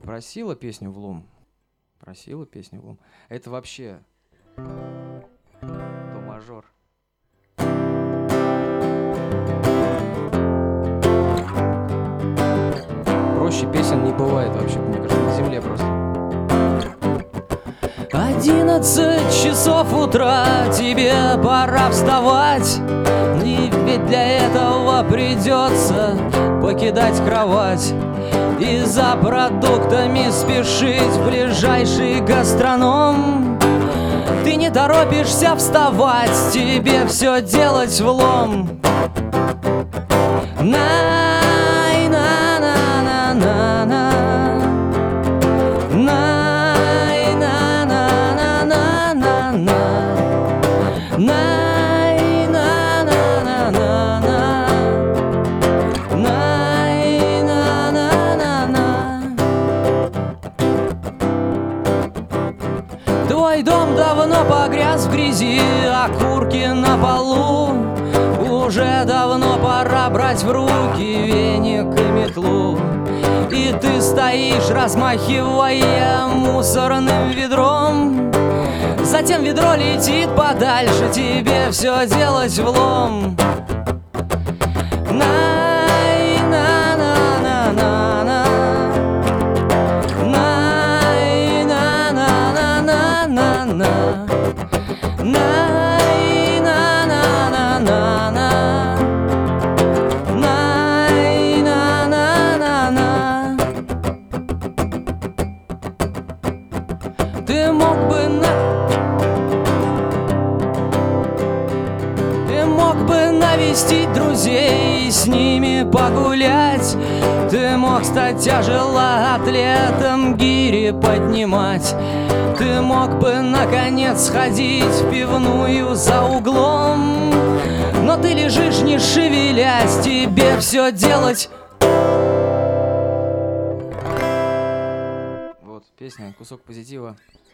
просила песню в лом. Просила песню в лом. Это вообще до мажор. Проще песен не бывает вообще, мне кажется, на земле просто. 11 часов утра, тебе пора вставать. И ведь для этого придется покидать кровать и за продуктами спешить в ближайший гастроном. Ты не торопишься вставать, тебе все делать влом. Твой дом давно погряз в грязи, окурки на полу. Уже давно пора брать в руки веник и метлу. И ты стоишь, размахивая мусорным ведром. Затем ведро летит подальше, тебе все делать влом. Ты мог бы навестить друзей и с ними погулять. Ты мог стать тяжелоатлетом, гири поднимать. Ты мог бы наконец сходить в пивную за углом. Но ты лежишь не шевелясь, тебе все делать. Вот, песня, кусок позитива.